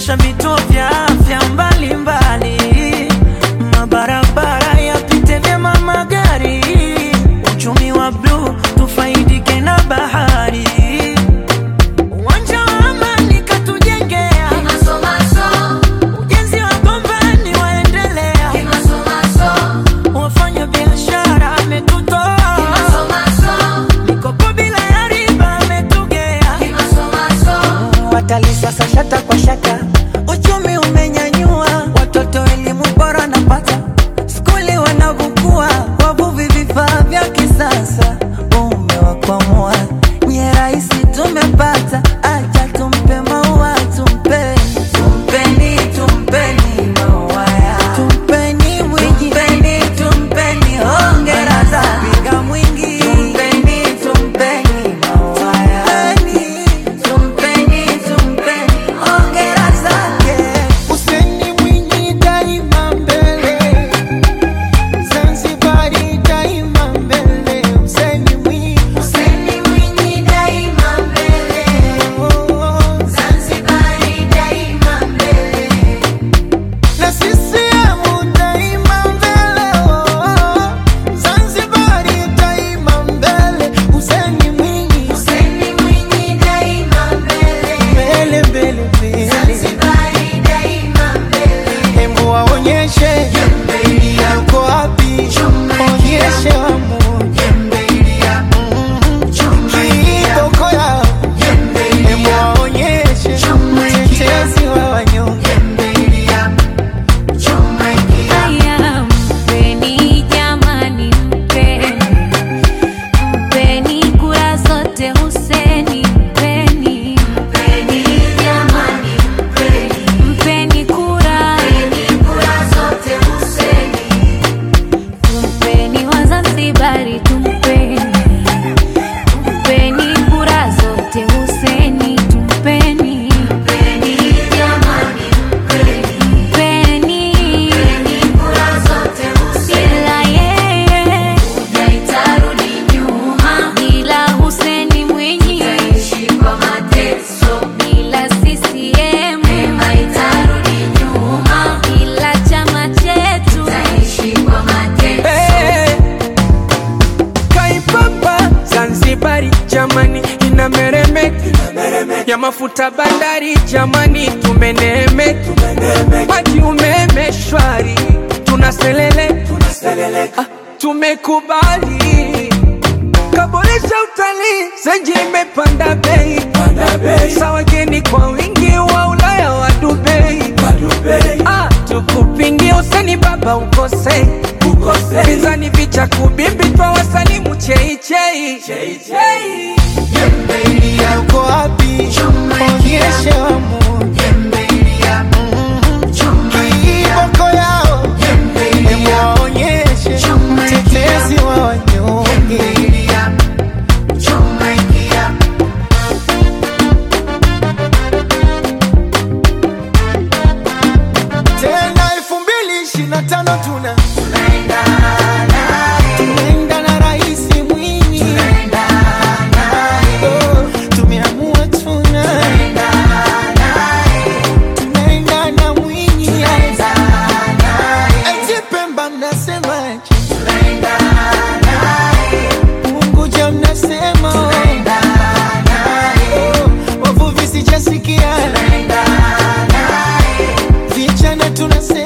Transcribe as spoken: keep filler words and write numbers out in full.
kuboresha vituo vya afya mbali mbali, mabarabara yapite vyema magari, uchumi wa blue tufaidike na bahari, uwanja wa amani katujengea, ujenzi wa Gombani waendelea, wafanya biashara ametutoa, mikopo bila ya riba ametugea, watalii sasa shata kwa shata, uchumi umenyanyua, watoto elimu bora napata, skuli wanavukua, wavuvi vifaa vya kisasa, umewakwamua, nye raisi tumepata, acha tumpe maua, tumpe tumpeni, tumpeni maua ya, tumpeni Mwinyi, tumpeni, tumpeni hongera za piga mwingi, tumpeni, tumpeni maua ya, tumpeni, tumpeni hongera zake. Hussein Mwinyi daima mbele, Zanzibari daima mbele, Hussein Mwinyi, Hussein Mwinyi daima mbele, Zanzibari daima mbele, na C C M daima mbele, Zanzibari daima mbele, Hussein Mwinyi, Hussein Mwinyi daima mbele, mbele mbele mbele, Zanzibari daima mbele. Hebu waonyeshe uko wapi, onyeshe wamoja kiboko yao, hebu waonyeshe mtetezi wa wanyonge. Haya, mpeni jamani, mpeni, mpeni kura zote Hussein, mpeni, mpeni jamani, mpeni, mpeni kura, mpeni kura zote Hussein, mpeni Wazanzibari, tumpeni, mpeni kura zote Hussein, tumpeni, mpeni jamani, mpeni, mpeni, mpeni kura zote Hussein, bila yeye hujaitarudi nyuma, bila Hussein Mwinyi taishi kwa mateso, bila C C M haitarudi nyuma, bila chama chetu taishi kwa mateso. Hey, Kaipapa Zanzibari jamani inameremeka, ya mafuta bandari jamani tumeneemeka, maji umeme shwari tunaselele, ah, tumekubali, kaboresha utalii Zenji imepanda bei, sa wageni kwa wingi wa Ulaya wa Dubai, ah, tukupingi Hussein baba ukose, pinzani vicha kubimbi twa wasalimu chei chei, Uko wapi, onyeshe wamoja kiboko yao, hebu waonyeshe mtetezi wa wanyonge. Tena elfu mbili ishirini na tano tuna tunaenda na Rais Mwinyi, oh, tumeamua tuna tunaenda na Mwinyi, eti Pemba mnasemaje, Unguja mnasema, oh, wavuvi sijasikia, vijana tunasema